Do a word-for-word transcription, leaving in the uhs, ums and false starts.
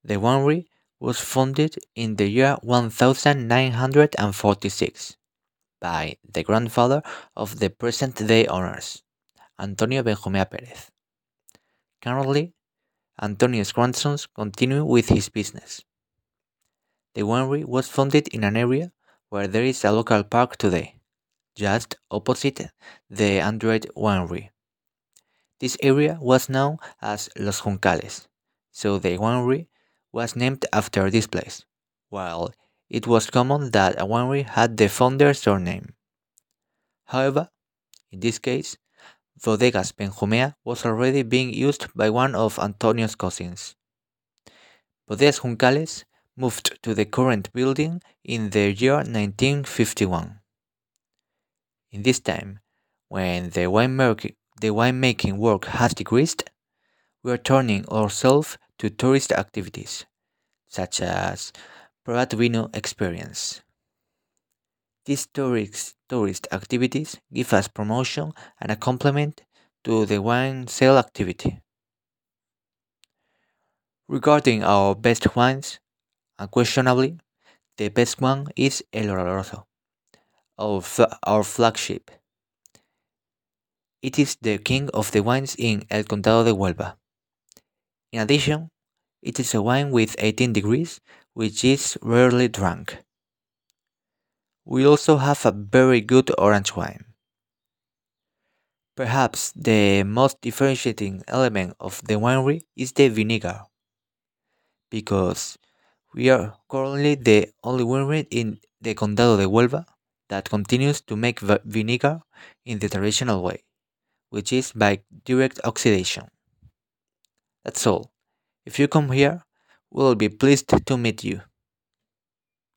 The winery was founded in the year one thousand nine hundred forty-six by the grandfather of the present-day owners, Antonio Benjumea Pérez. Currently, Antonio's grandsons continue with his business. The winery was founded in an area where there is a local park today, just opposite the Android Winery. This area was known as Los Juncales, so the winery was named after this place, while it was common that a winery had the founder's surname. However, in this case, Bodegas Benjumea was already being used by one of Antonio's cousins. Bodegas Juncales moved to the current building in the year nineteen fifty-one. In this time, when the winemaking, the winemaking work has decreased, we are turning ourselves to tourist activities, such as Prat Vino Experience. These tourist, tourist activities give us promotion and a complement to the wine sale activity. Regarding our best wines, unquestionably, the best one is El Oloroso, our, fla- our flagship. It is the king of the wines in El Condado de Huelva. In addition, it is a wine with eighteen degrees, which is rarely drunk. We also have a very good orange wine. Perhaps the most differentiating element of the winery is the vinegar, because we are currently the only winery in the Condado de Huelva that continues to make vi- vinegar in the traditional way, which is by direct oxidation. That's all. If you come here, we'll be pleased to meet you.